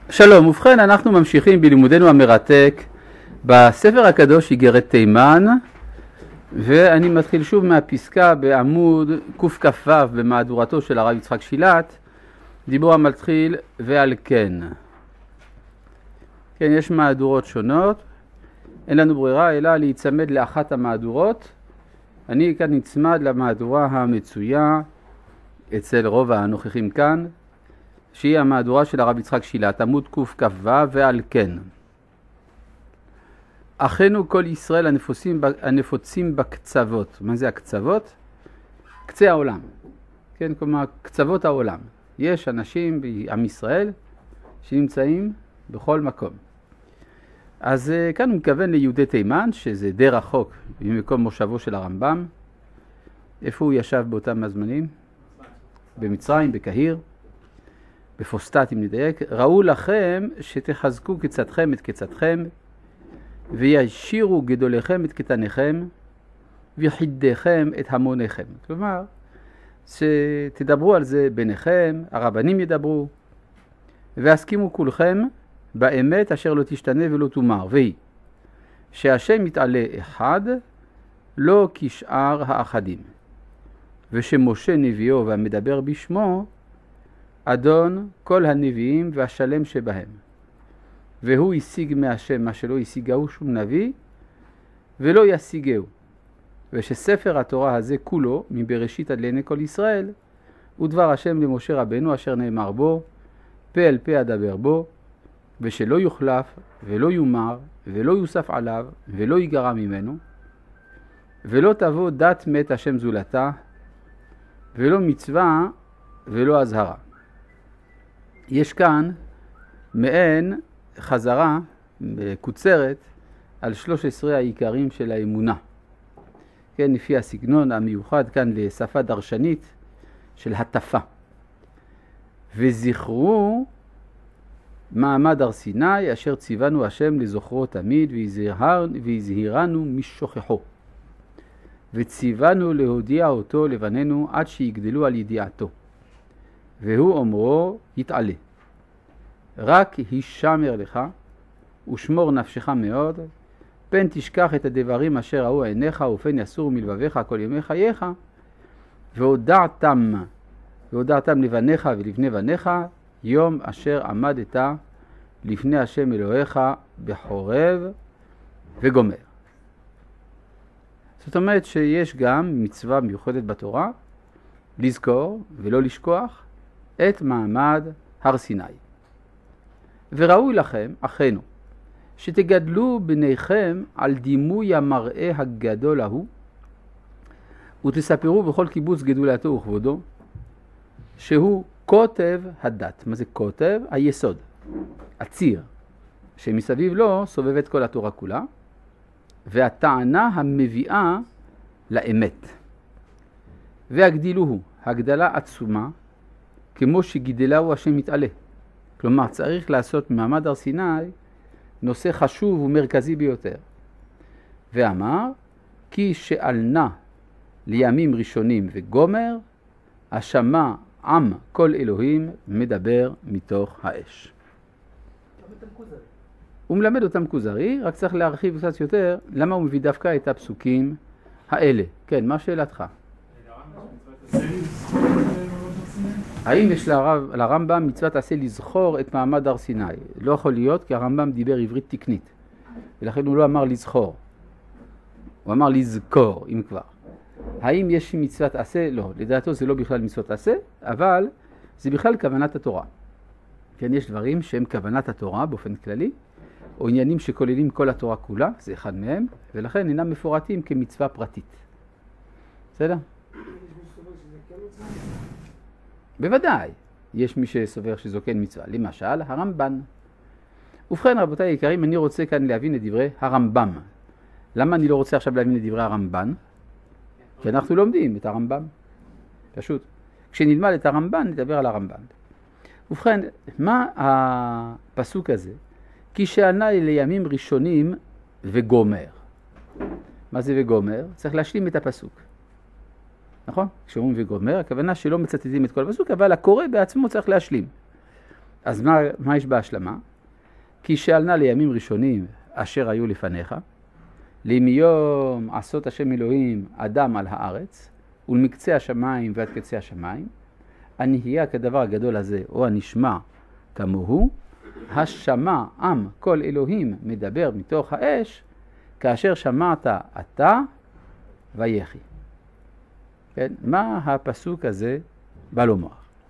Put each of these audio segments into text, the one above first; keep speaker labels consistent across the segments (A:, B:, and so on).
A: שלום, ובכן אנחנו ממשיכים בלימודנו המרתק בספר הקדוש איגרת תימן, ואני מתחיל שוב מהפסקה בעמוד קכ"ו במהדורתו של הרב יצחק שילת, דיבור המתחיל ועל כן. כן, יש מהדורות שונות, אין לנו ברירה אלא להיצמד לאחת המהדורות. אני כאן נצמד למהדורה המצויה אצל רוב הנוכחים כאן, שהיא המהדורה של הרב יצחק שילת, עמוד קכ"ו ועל כן. אחינו כל ישראל הנפוצים בקצוות. מה זה הקצוות? קצה העולם. כן, כלומר קצוות העולם. יש אנשים בעם ישראל שנמצאים בכל מקום. אז כאן הוא מכוון ליהודי תימן, שזה די רחוק ממקום מושבו של הרמב"ם. איפה הוא ישב באותם הזמנים? במצרים, בקהיר. בפוסטט אם נדייק. ראו לכם שתחזקו קצתכם את קצתכם, וישירו גדוליכם את קטניכם, ויחידיכם את המוניכם. כלומר, שתדברו על זה ביניכם, הרבנים ידברו, והסכימו כולכם באמת אשר לא תשתנה ולא תומר, והיא שהשם יתעלה אחד, לא כשאר האחדים, ושמשה נביאו והמדבר בשמו, אדון כל הנביאים והשלם שבהם. והוא השיג מהשם מה שלא השיגהו שום נביא, ולא ישיגהו. ושספר התורה הזה כולו, מבראשית עד לעיני כל ישראל, הוא דבר השם למשה רבנו אשר נאמר בו, פה אל פה אדבר בו, ושלא יוחלף ולא יומר ולא יוסף עליו ולא ייגרע ממנו, ולא תבוא דת מת השם זולתה, ולא מצווה ולא הזהרה. יש כאן מעין חזרה קוצרת על 13 העיקרים של האמונה. כן, לפי הסגנון המיוחד כאן לשפה דרשנית של הטפה. וזכרו מעמד הר סיני אשר ציוונו השם לזוכרו תמיד, והזהירנו משוכחו. וציוונו להודיע אותו לבנינו עד שיגדלו על ידיעתו. והוא אומרו יתעלה. רק הישמר לך ושמור נפשך מאוד, פן תשכח את הדברים אשר ראו עיניך ופן יסור מלבביך כל ימי חייך, והודעתם לבניך ולבני בניך יום אשר עמדת לפני השם אלוהיך בחורב וגומר. זאת אומרת שיש גם מצווה מיוחדת בתורה לזכור ולא לשכוח את מעמד הר סיני. וראוי לכם, אחינו, שתגדלו בניכם על דימוי המראה הגדול ההוא, ותספרו בכל קיבוץ גדולתו וכבודו, שהוא כותב הדת. מה זה כותב? היסוד, הציר, שמסביב לו סובבת כל התורה כולה, והטענה המביאה לאמת. והגדילוהו, הגדלה עצומה, כמו שגידלהו השם מתעלה. כלומר, צריך לעשות מעמד הר סיני נושא חשוב ומרכזי ביותר. ואמר, כי שאלנה לימים ראשונים וגומר, השמע עם כל אלוהים מדבר מתוך האש. הוא מלמד אותם כוזרי, רק צריך להרחיב קצת יותר, למה הוא מביא דווקא את הפסוקים האלה. כן, מה שאלתך? האם יש לרמב"ם מצוות עשה לזכור את מעמד הר סיני? לא יכול להיות, כי הרמב"ם דיבר עברית תקנית, ולכן הוא לא אמר לזכור, הוא אמר לזכור, אם כבר. האם יש מצוות עשה? לא, לדעתו זה לא בכלל מצוות עשה, אבל זה בכלל כוונת התורה. כן, יש דברים שהם כוונת התורה באופן כללי, או עניינים שכוללים כל התורה כולה, זה אחד מהם, ולכן אינם מפורטים כמצווה פרטית. בסדר? בוודאי, יש מי שסובר שזו כן מצווה, למשל הרמב"ן. ובכן רבותיי היקרים, אני רוצה כאן להבין את דברי הרמב"ם. למה אני לא רוצה עכשיו להבין את דברי הרמב"ן? כי אנחנו לומדים את הרמב"ם. פשוט. כשנלמד את הרמב"ן נדבר על הרמב"ן. ובכן, מה הפסוק הזה? כי שענה לימים ראשונים וגומר. מה זה וגומר? צריך להשלים את הפסוק. נכון? כשאומרים וגומר, הכוונה שלא מצטטים את כל הפסוק, אבל הקורא בעצמו צריך להשלים. אז מה יש בהשלמה? כי שאלנה לימים ראשונים אשר היו לפניך, לימיום עשות השם אלוהים אדם על הארץ, ולמקצה השמיים ועד קצה השמיים, הנהיה כדבר הגדול הזה, או הנשמע כמוהו, השמע עם כל אלוהים מדבר מתוך האש, כאשר שמעת אתה ויחי. כן? מה הפסוק הזה בא לומר?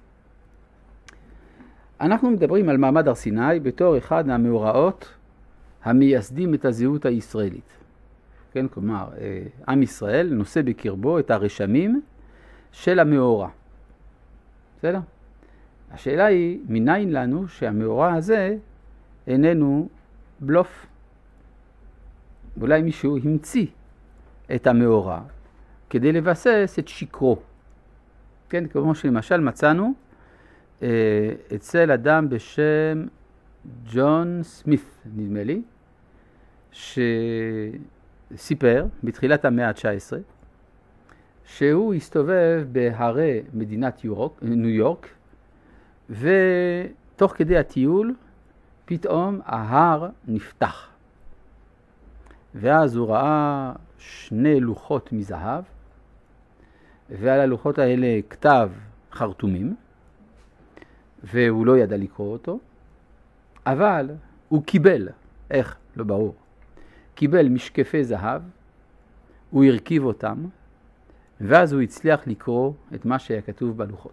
A: אנחנו מדברים על מעמד הר סיני בתור אחד מהמאורעות המייסדים את הזהות הישראלית. כן? כלומר, עם ישראל נושא בקרבו את הרשמים של המאורע. בסדר? השאלה היא, מניין לנו שהמאורע הזה איננו בלוף? אולי מישהו המציא את המאורע כדי לבסס את שקרו. כן? כמו שלמשל מצאנו אצל אדם בשם ג'ון סמית, נדמה לי, שסיפר בתחילת המאה ה-19, שהוא הסתובב בהרי מדינת ניו יורק, ותוך כדי הטיול פתאום ההר נפתח. ואז הוא ראה 2 לוחות מזהב, ועל הלוחות האלה כתב חרטומים, והוא לא ידע לקרוא אותו, אבל הוא קיבל, איך? לא ברור. קיבל משקפי זהב, הוא הרכיב אותם, ואז הוא הצליח לקרוא את מה שהיה כתוב בלוחות.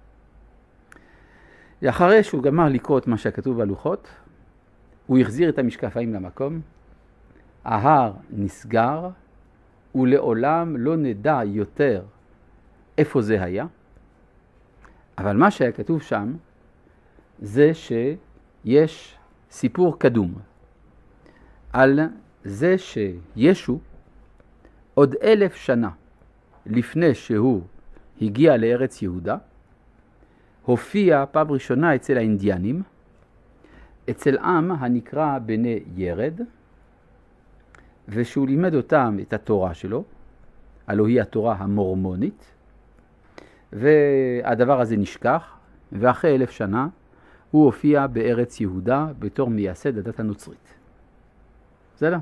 A: אחרי שהוא גמר לקרוא את מה שהיה כתוב בלוחות, הוא החזיר את המשקפיים למקום, ההר נסגר, ולעולם לא נדע יותר איפה זה היה. אבל מה שהיה כתוב שם, זה שיש סיפור קדום על זה שישו עוד 1000 שנה לפני שהוא הגיע לארץ יהודה, הופיע פעם ראשונה אצל האינדיאנים, אצל עם הנקרא בני ירד, ושהוא לימד אותם את התורה שלו, הלוא היא התורה המורמונית, והדבר הזה נשכח, ואחרי 1000 שנה הוא הופיע בארץ יהודה בתור מייסד הדת הנוצרית. בסדר?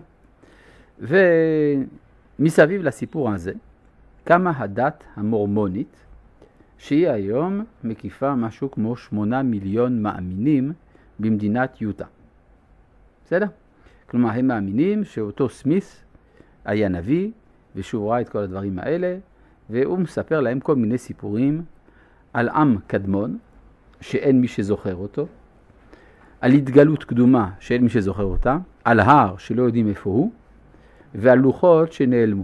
A: ומסביב לסיפור הזה קמה הדת המורמונית, שהיא היום מקיפה משהו כמו 8 מיליון מאמינים במדינת יוטה. בסדר? כלומר, הם מאמינים שאותו סמית היה נביא, ושהוא ראה את כל הדברים האלה, והוא מספר להם כל מיני סיפורים על עם קדמון, שאין מי שזוכר אותו, על התגלות קדומה שאין מי שזוכר אותה, על הר שלא יודעים איפה הוא, ועל לוחות שנעלמו.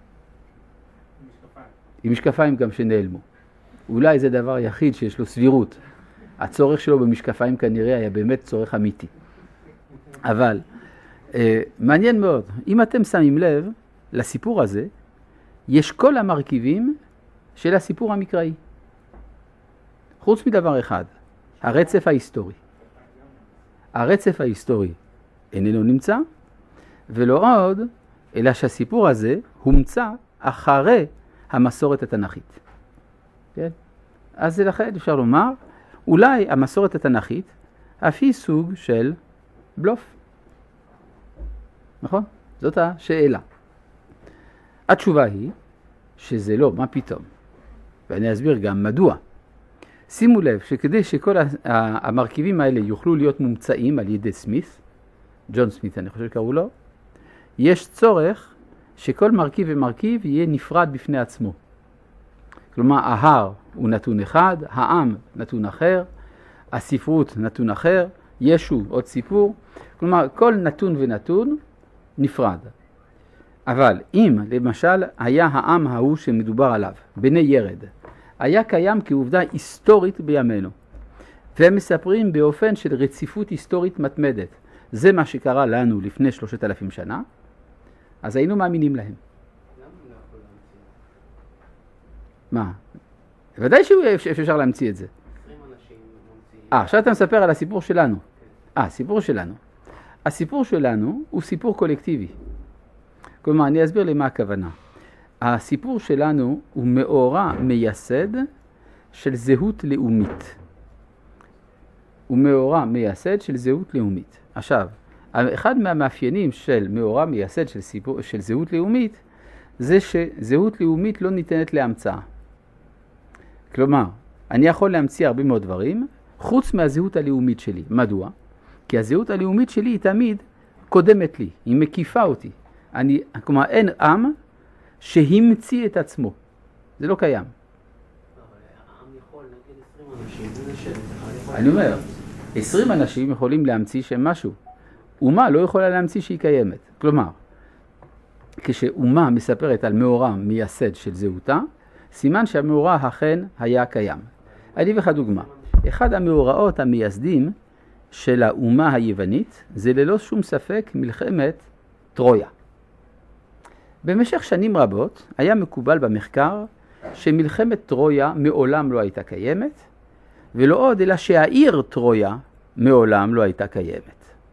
A: עם משקפיים גם שנעלמו. אולי זה דבר יחיד שיש לו סבירות. הצורך שלו במשקפיים כנראה היה באמת צורך אמיתי. אבל מעניין מאוד, אם אתם שמים לב לסיפור הזה, יש כל המרכיבים של הסיפור המקראי. חוץ מדבר אחד, הרצף ההיסטורי. הרצף ההיסטורי איננו נמצא, ולא עוד, אלא שהסיפור הזה הומצא אחרי המסורת התנ"כית. כן? אז לכן אפשר לומר, אולי המסורת התנ"כית אף היא סוג של בלוף. נכון? זאת השאלה. התשובה היא שזה לא, מה פתאום? ואני אסביר גם מדוע. שימו לב שכדי שכל המרכיבים האלה יוכלו להיות מומצאים על ידי סמית, ג'ון סמית אני חושב שקראו לו, יש צורך שכל מרכיב ומרכיב יהיה נפרד בפני עצמו. כלומר, ההר הוא נתון אחד, העם נתון אחר, הספרות נתון אחר, ישו עוד סיפור. כלומר, כל נתון ונתון נפרד. אבל אם למשל היה העם ההוא שמדובר עליו, בני ירד, היה קיים כעובדה היסטורית בימינו, והם מספרים באופן של רציפות היסטורית מתמדת, זה מה שקרה לנו לפני 3,000 שנה, אז היינו מאמינים להם. מה? ודאי שאפשר להמציא את זה.
B: 20 אנשים ממציאים.
A: עכשיו אתה מספר על הסיפור שלנו. סיפור שלנו. הסיפור שלנו הוא סיפור קולקטיבי. כלומר, אני אסביר למה הכוונה. הסיפור שלנו הוא מאורע מייסד של זהות לאומית. הוא מאורע מייסד של זהות לאומית. עכשיו, אחד מהמאפיינים של מאורע מייסד של זהות לאומית, זה שזהות לאומית לא ניתנת להמצאה. כלומר, אני יכול להמציא הרבה מאוד דברים, חוץ מהזהות הלאומית שלי. מדוע? כי הזהות הלאומית שלי היא תמיד קודמת לי, היא מקיפה אותי. כלומר, אין עם שהמציא את עצמו. זה לא קיים. אני אומר, 20 אנשים יכולים להמציא שם משהו. אומה לא יכולה להמציא שהיא קיימת. כלומר, כשאומה מספרת על מאורע מייסד של זהותה, סימן שהמאורע אכן היה קיים. אני אביא לך דוגמה. אחד המאורעות המייסדים של האומה היוונית זה ללא שום ספק מלחמת טרויה. במשך שנים רבות היה מקובל במחקר שמלחמת טרויה מעולם לא הייתה קיימת, ולא עוד אלא שהעיר טרויה מעולם לא הייתה קיימת.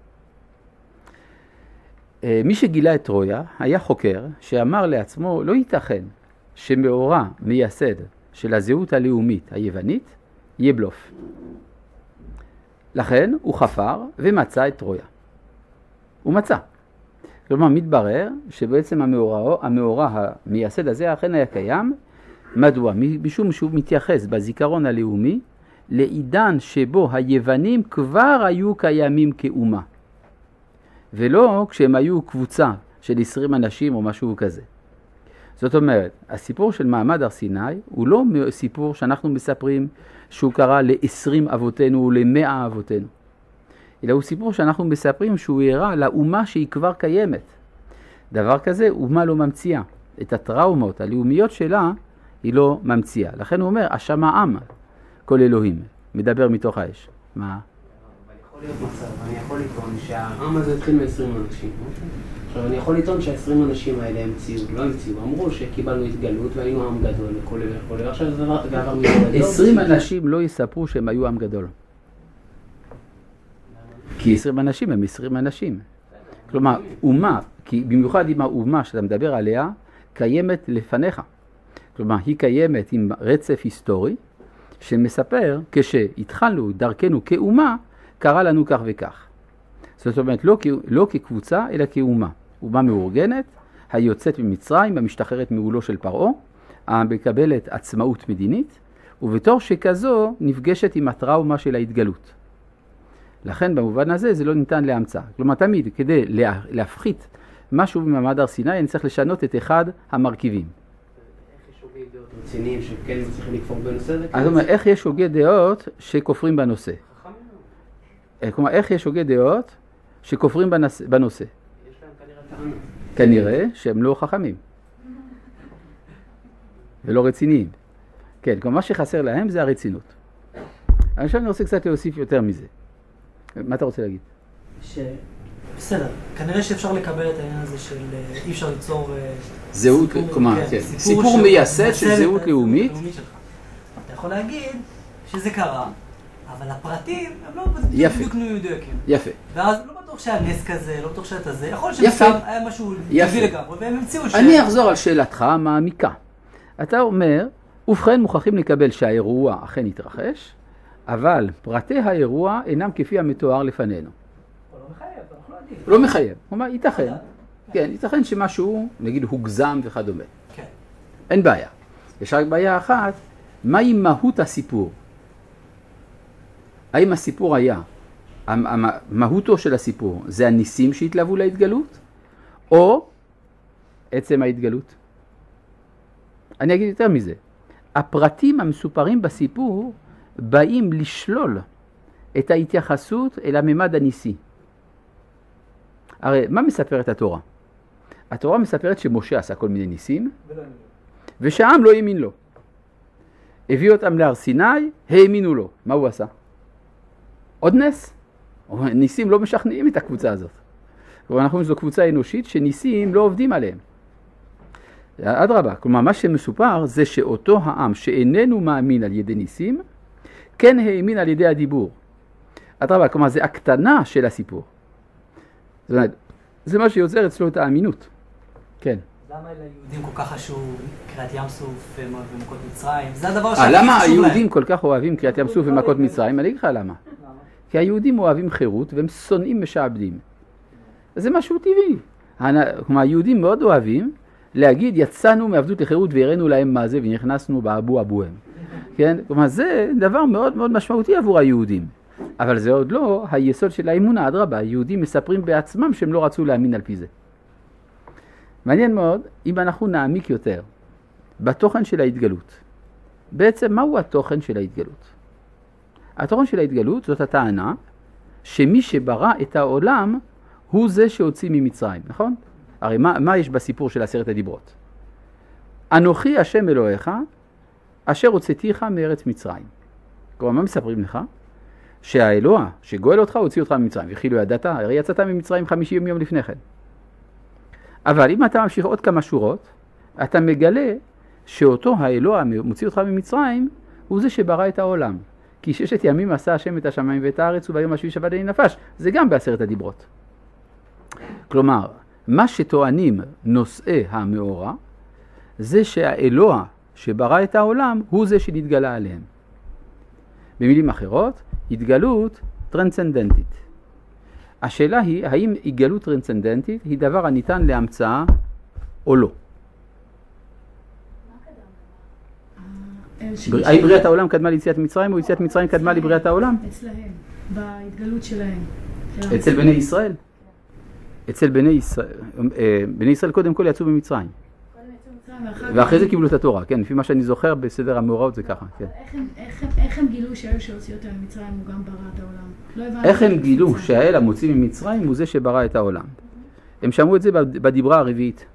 A: מי שגילה את טרויה היה חוקר שאמר לעצמו לא ייתכן שמאורע מייסד של הזהות הלאומית היוונית יהיה בלוף. לכן הוא חפר ומצא את טרויה. הוא מצא. כלומר, מתברר שבעצם המאורע המייסד הזה אכן היה קיים. מדוע? משום שהוא מתייחס בזיכרון הלאומי לעידן שבו היוונים כבר היו קיימים כאומה. ולא כשהם היו קבוצה של 20 אנשים או משהו כזה. זאת אומרת, הסיפור של מעמד הר סיני הוא לא סיפור שאנחנו מספרים שהוא קרה ל-20 אבותינו או ל-100 אבותינו. אלא הוא סיפור שאנחנו מספרים שהוא הראה לאומה שהיא כבר קיימת. דבר כזה, אומה לא ממציאה. את הטראומות הלאומיות שלה היא לא ממציאה. לכן הוא אומר, השמע עם, כל אלוהים, מדבר מתוך האש. מה?
B: אבל יכול להיות מצב, אני יכול לטעון שהעם הזה התחיל מ-20 אנשים. עכשיו, אני יכול לטעון שה-20 אנשים האלה המציאו, לא המציאו, אמרו שקיבלנו התגלות והיינו עם גדול וכל וכל, עכשיו זה דבר מיוחד.
A: 20 אנשים לא יספרו שהם היו עם גדול. כי 20 אנשים הם 20 אנשים. כלומר, אומה, כי במיוחד עם האומה שאתה מדבר עליה, קיימת לפניך. כלומר, היא קיימת עם רצף היסטורי, שמספר, כשהתחלנו דרכנו כאומה, קרה לנו כך וכך. זאת אומרת, לא כקבוצה, אלא כאומה. אומה מאורגנת, היוצאת ממצרים, המשתחררת מעולו של פרעה, המקבלת עצמאות מדינית, ובתור שכזו נפגשת עם הטראומה של ההתגלות. לכן במובן הזה זה לא ניתן להמצאה. כלומר, תמיד כדי להפחית משהו במעמד הר סיני, אני צריך לשנות את אחד המרכיבים.
B: איך יש הוגי דעות רציניים שכן צריכים לכפור בנושא הזה?
A: זאת אומרת, איך יש הוגי דעות שכופרים בנושא? כלומר, איך יש הוגי דעות שכופרים בנושא?
B: יש להם כנראה טענה.
A: כנראה שהם לא חכמים. ולא רציניים. כן, כלומר, מה שחסר להם זה הרצינות. עכשיו אני רוצה קצת להוסיף יותר מזה. מה אתה רוצה להגיד?
C: בסדר, כנראה שאפשר לקבל את העניין הזה של אי אפשר ליצור
A: זהות, כלומר, כן. סיפור מייסד של זהות לאומית.
C: אתה יכול להגיד שזה קרה, אבל הפרטים הם לא בדיוק מדויקים.
A: יפה.
C: ואז לא בטוח שהיה נס כזה, לא בטוח שהיה זה. יכול להיות שמשם היה משהו טבעי לגמרי, והם המציאו ש...
A: אני אחזור על שאלתך המעמיקה. אתה אומר, ובכן מוכרחים לקבל שהאירוע אכן התרחש, אבל פרטי האירוע אינם כפי המתואר לפנינו.
C: הוא לא מחייב, אנחנו לא יודעים.
A: לא מחייב. הוא אומר, ייתכן. כן, ייתכן שמשהו, נגיד, הוגזם וכדומה.
C: כן.
A: אין בעיה. יש רק בעיה אחת, מהי מהות הסיפור? האם הסיפור היה, מהותו של הסיפור, זה הניסים שהתלוו להתגלות, או עצם ההתגלות? אני אגיד יותר מזה. הפרטים המסופרים בסיפור באים לשלול את ההתייחסות אל הממד הניסי. הרי מה מספרת התורה? התורה מספרת שמשה עשה כל מיני ניסים, ושהעם לא האמין לו. הביא אותם להר סיני, האמינו לו. מה הוא עשה? עוד נס. ניסים לא משכנעים את הקבוצה הזאת. אנחנו זו קבוצה אנושית שניסים לא עובדים עליהם. אדרבה, כלומר מה שמסופר זה שאותו העם שאיננו מאמין על ידי ניסים, כן האמין על ידי הדיבור. אדרבה, כלומר זה הקטנה של הסיפור. זאת אומרת, זה מה שיוצר אצלו את האמינות. כן.
C: למה ליהודים כל כך חשוב קריאת ים סוף ומכות מצרים? זה הדבר שהכי חשוב להם.
A: למה היהודים כל כך אוהבים קריאת ים סוף ומכות מצרים? אני אגיד לך למה. כי היהודים אוהבים חירות והם שונאים משעבדים. זה משהו טבעי. כלומר, היהודים מאוד אוהבים להגיד, יצאנו מעבדות לחירות והראינו להם מה זה ונכנסנו באבו אבוהם. כן? כלומר, זה דבר מאוד מאוד משמעותי עבור היהודים. אבל זה עוד לא היסוד של האמונה, אדרבה. היהודים מספרים בעצמם שהם לא רצו להאמין על פי זה. מעניין מאוד, אם אנחנו נעמיק יותר בתוכן של ההתגלות. בעצם, מהו התוכן של ההתגלות? התוכן של ההתגלות זאת הטענה שמי שברא את העולם הוא זה שהוציא ממצרים, נכון? הרי מה יש בסיפור של 10 הדיברות? אנוכי השם אלוהיך אשר הוצאתיך מארץ מצרים. כלומר, מה מספרים לך? שהאלוה שגואל אותך הוציא אותך ממצרים. וכי לא ידעת? הרי יצאת ממצרים 50 יום לפני כן. אבל אם אתה ממשיך עוד כמה שורות, אתה מגלה שאותו האלוה מוציא אותך ממצרים הוא זה שברא את העולם. כי 6 ימים עשה השם את השמיים ואת הארץ וביום השביעי שבת נפש. זה גם ב10 הדיברות. כלומר, מה שטוענים נושאי המאורע זה שהאלוה שברא את העולם הוא זה שנתגלה עליהם. במילים אחרות, התגלות טרנסצנדנטית. השאלה היא, האם התגלות טרנסצנדנטית היא דבר הניתן להמצאה או לא? האם בריאת העולם קדמה ליציאת מצרים או יציאת מצרים קדמה לבריאת העולם?
D: אצלהם, בהתגלות שלהם.
A: אצל בני ישראל. אצל בני ישראל קודם כל יצאו במצרים. ואחרי זה קיבלו את התורה, כן, לפי מה שאני זוכר בסדר המאורעות זה ככה, כן.
D: איך הם גילו שהאל שהוציא אותם ממצרים הוא גם ברא את העולם?
A: איך הם גילו שהאל המוציא ממצרים הוא זה שברא את העולם? הם שמעו את זה בדיברה הרביעית.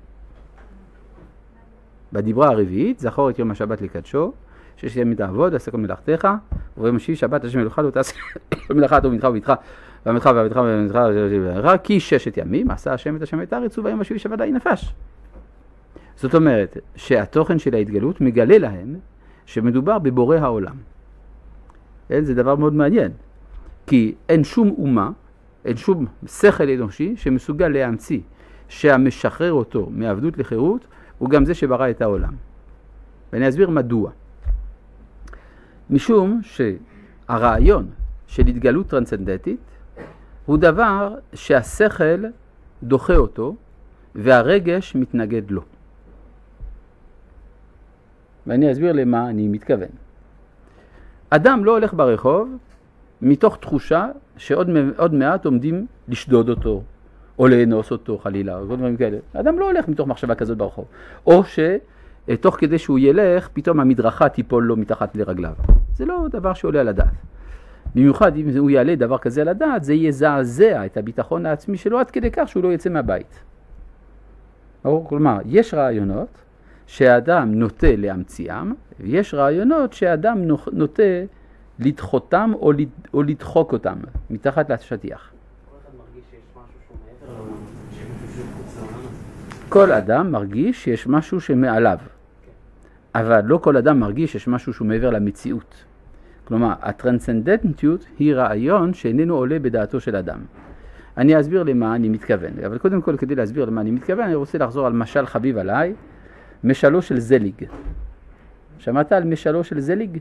A: בדיברה הרביעית, זכור את יום השבת לקדשו, 6 ימים תעבוד, עשה כל מלאכתך, וביום השביעי שבת השם אלוהיך לא תעשה מלאכה טוב איתך וביתך, ועמתך ועבדך ועבדך, כי 6 ימים עשה השם את השם את הארץ, וביום השביעי שבת נפש. זאת אומרת שהתוכן של ההתגלות מגלה להם שמדובר בבורא העולם. זה דבר מאוד מעניין, כי אין שום אומה, אין שום שכל אנושי שמסוגל להמציא שהמשחרר אותו מעבדות לחירות הוא גם זה שברא את העולם. ואני אסביר מדוע. משום שהרעיון של התגלות טרנסצנדנטית הוא דבר שהשכל דוחה אותו והרגש מתנגד לו. ואני אסביר למה אני מתכוון. אדם לא הולך ברחוב מתוך תחושה שעוד מעט עומדים לשדוד אותו, או לאנוס אותו חלילה, או דברים כאלה. אדם לא הולך מתוך מחשבה כזאת ברחוב. או שתוך כדי שהוא ילך, פתאום המדרכה תיפול לו מתחת לרגליו. זה לא דבר שעולה על הדעת. במיוחד אם הוא יעלה דבר כזה על הדעת, זה יזעזע את הביטחון העצמי שלו עד כדי כך שהוא לא יצא מהבית. כלומר, יש רעיונות שהאדם נוטה להמציאם, ויש רעיונות שהאדם נוטה לדחותם או לדחוק אותם מתחת לשטיח. כל אדם מרגיש שיש משהו שמעליו, אבל לא כל אדם מרגיש שיש משהו שהוא מעבר למציאות. כלומר, הטרנסצנדנטיות היא רעיון שאיננו עולה בדעתו של אדם. אני אסביר למה אני מתכוון, אבל קודם כל כדי להסביר למה אני מתכוון, אני רוצה לחזור על משל חביב עליי, משלו של זליג. שמעת על משלו של זליג?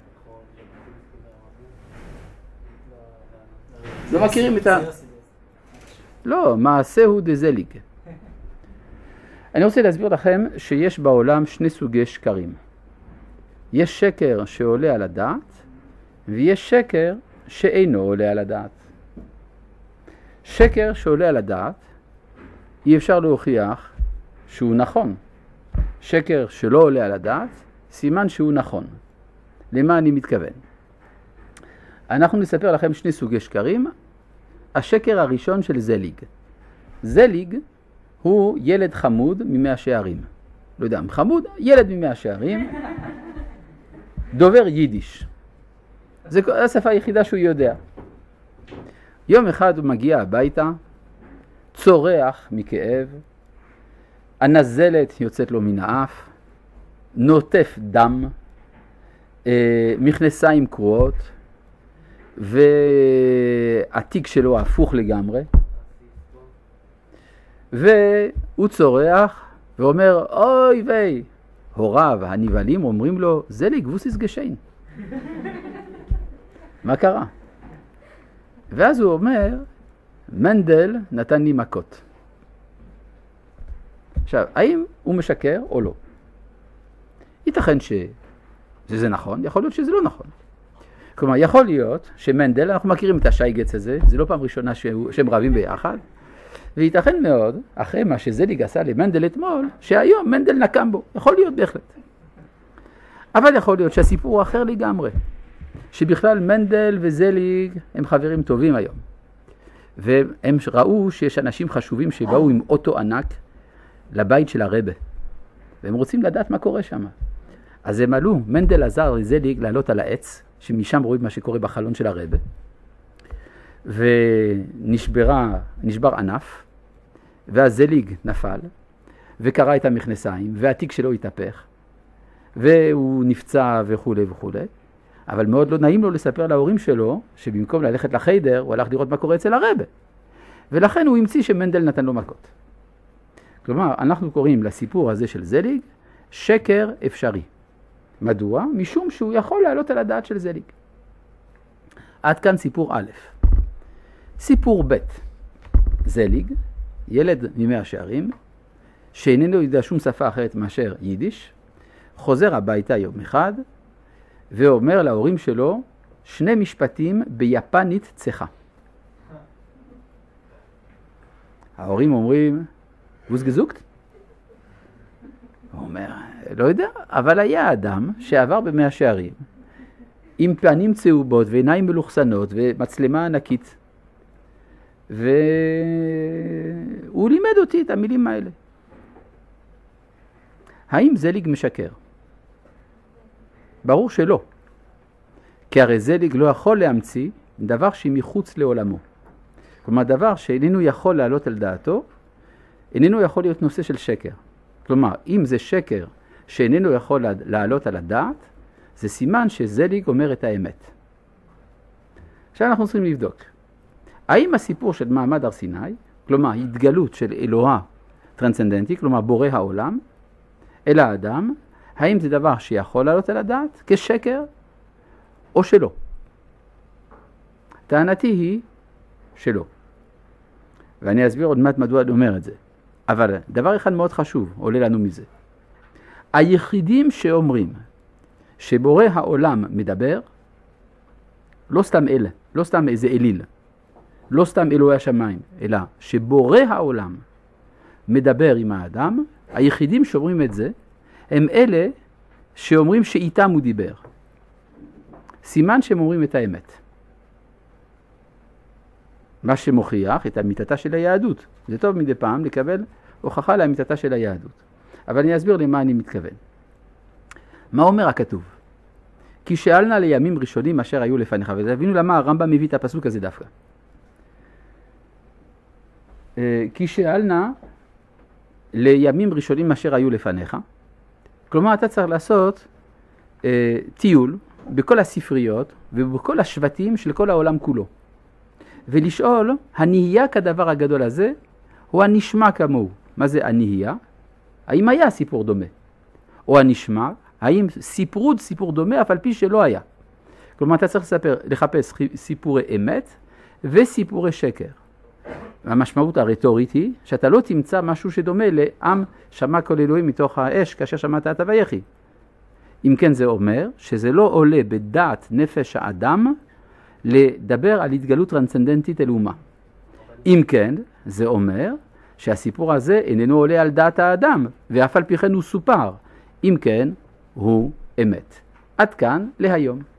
A: לא מכירים את ה... לא, מעשהו דזליג. אני רוצה להסביר לכם שיש בעולם 2 סוגי שקרים. יש שקר שעולה על הדעת, ויש שקר שאינו עולה על הדעת. שקר שעולה על הדעת, אי אפשר להוכיח שהוא נכון. שקר שלא עולה על הדעת, סימן שהוא נכון. למה אני מתכוון? אנחנו נספר לכם 2 סוגי שקרים. השקר הראשון של זליג. זליג הוא ילד חמוד ממאה שערים. לא יודע, חמוד, ילד ממאה שערים, דובר יידיש. זו השפה היחידה שהוא יודע. יום אחד הוא מגיע הביתה, צורח מכאב, הנזלת יוצאת לו מן האף, נוטף דם, מכנסיים קרועות, והתיק שלו הפוך לגמרי, והוא צורח ואומר, אוי ויי, הוריו הנבלים אומרים לו, זליג ווסיס גשיין. מה קרה? ואז הוא אומר, מנדל נתן לי מכות. עכשיו, האם הוא משקר או לא? ייתכן שזה נכון, יכול להיות שזה לא נכון. כלומר, יכול להיות שמנדל, אנחנו מכירים את השייגץ הזה, זה לא פעם ראשונה שהם רבים ביחד, וייתכן מאוד, אחרי מה שזליג עשה למנדל אתמול, שהיום מנדל נקם בו, יכול להיות בהחלט. אבל יכול להיות שהסיפור הוא אחר לגמרי, שבכלל מנדל וזליג הם חברים טובים היום. והם ראו שיש אנשים חשובים שבאו עם אוטו ענק לבית של הרבה, והם רוצים לדעת מה קורה שם. אז הם עלו, מנדל עזר לזליג לעלות על העץ, שמשם רואים מה שקורה בחלון של הרבה, ונשבר ענף, ואז זליג נפל, וקרע את המכנסיים, והתיק שלו התהפך, והוא נפצע וכו' וכו'. אבל מאוד לא נעים לו לספר להורים שלו, שבמקום ללכת לחיידר, הוא הלך לראות מה קורה אצל הרבה. ולכן הוא המציא שמנדל נתן לו מכות. כלומר, אנחנו קוראים לסיפור הזה של זליג, שקר אפשרי. מדוע? משום שהוא יכול לעלות על הדעת של זליג. עד כאן סיפור א'. סיפור ב'. זליג, ילד ממאה שערים, שאיננו יודע שום שפה אחרת מאשר יידיש, חוזר הביתה יום אחד, ואומר להורים שלו 2 משפטים ביפנית צחה. ההורים אומרים, גוזגזוקט? הוא אומר, לא יודע, אבל היה אדם שעבר במאה שערים, עם פנים צהובות ועיניים מלוכסנות ומצלמה ענקית, והוא לימד אותי את המילים האלה. האם זליג משקר? ברור שלא. כי הרי זליג לא יכול להמציא דבר שמחוץ לעולמו. כלומר, דבר שאיננו יכול לעלות על דעתו, איננו יכול להיות נושא של שקר. כלומר, אם זה שקר שאיננו יכול לעלות על הדעת, זה סימן שזליג אומר את האמת. עכשיו אנחנו צריכים לבדוק. האם הסיפור של מעמד הר סיני, כלומר התגלות של אלוה טרנסצנדנטי, כלומר בורא העולם, אל האדם, האם זה דבר שיכול לעלות על הדעת כשקר או שלא? טענתי היא שלא. ואני אסביר עוד מעט מדוע אני אומר את זה. אבל דבר אחד מאוד חשוב עולה לנו מזה. היחידים שאומרים שבורא העולם מדבר, לא סתם אלה, לא סתם איזה אליל, לא סתם אלוהי השמיים, אלא שבורא העולם מדבר עם האדם, היחידים שאומרים את זה, הם אלה שאומרים שאיתם הוא דיבר. סימן שהם אומרים את האמת. מה שמוכיח את אמיתתה של היהדות. זה טוב מדי פעם לקבל הוכחה לאמיתתה של היהדות. אבל אני אסביר למה אני מתכוון. מה אומר הכתוב? כי שאלנה לימים ראשונים אשר היו לפניך, וזה הבינו למה הרמב"ם מביא את הפסוק הזה דווקא. כי שאלנה לימים ראשונים אשר היו לפניך, כלומר אתה צריך לעשות טיול בכל הספריות ובכל השבטים של כל העולם כולו. ולשאול, הנהיה כדבר הגדול הזה, הוא הנשמע כמוהו. מה זה הנהיה? האם היה סיפור דומה? או הנשמע, האם סיפרו סיפור דומה, אף על פי שלא היה? כלומר, אתה צריך לחפש סיפורי אמת וסיפורי שקר. המשמעות הרטורית היא שאתה לא תמצא משהו שדומה לעם שמע כל אלוהים מתוך האש כאשר שמעת אתה ויחי. אם כן זה אומר שזה לא עולה בדעת נפש האדם לדבר על התגלות טרנסצנדנטית אל אומה. אם כן זה אומר שהסיפור הזה איננו עולה על דעת האדם ואף על פי כן הוא סופר. אם כן הוא אמת. עד כאן להיום.